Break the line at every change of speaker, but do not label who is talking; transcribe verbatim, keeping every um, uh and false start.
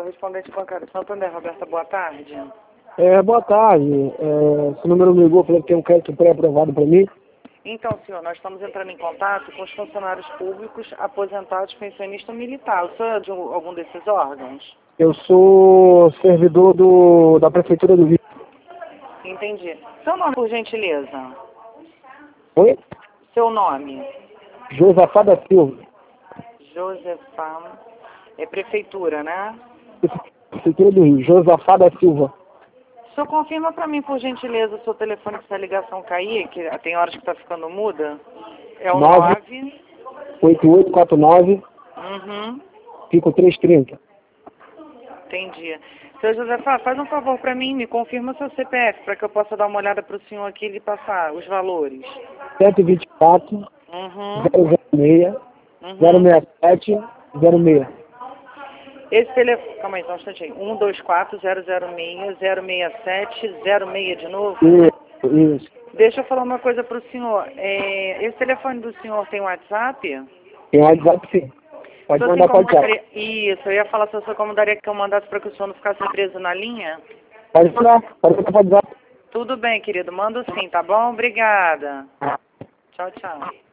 correspondente bancário Santander, Roberta, boa tarde.
É, boa tarde. É, esse número me ligou, falou que tem um crédito pré-aprovado para mim.
Então, senhor, nós estamos entrando em contato com os funcionários públicos, aposentados, pensionista militar. O senhor é de algum desses órgãos?
Eu sou servidor do, da Prefeitura do Rio.
Entendi. Seu nome, por gentileza?
Oi?
Seu nome?
Josafá da Silva.
Josefá. É prefeitura, né?
Prefeitura do Rio. Josafá da Silva.
O senhor confirma para mim, por gentileza, o seu telefone se a ligação cair, que tem horas que está ficando muda? É o nove...
oito oito quatro nove,
Uhum.
cinco três três zero.
Entendi. Seu Josefá, faz um favor para mim, me confirma seu C P F, para que eu possa dar uma olhada para o senhor aqui e lhe passar os valores.
sete dois quatro,
Uhum.
zero zero seis,
Uhum.
zero seis sete, zero seis.
Esse telefone... Calma aí, só um instantinho. um dois quatro, zero zero seis, zero seis sete, zero seis de novo?
Isso, isso.
Deixa eu falar uma coisa para o senhor. É... Esse telefone do senhor tem WhatsApp?
Tem WhatsApp sim. Pode
Se
mandar
assim
para
daria... Isso, eu ia falar se você comandaria que eu mandasse para que o senhor não ficasse preso na linha?
Pode mandar, pode mandar para WhatsApp.
Tudo bem, querido. Mando sim, tá bom? Obrigada. Tchau, tchau.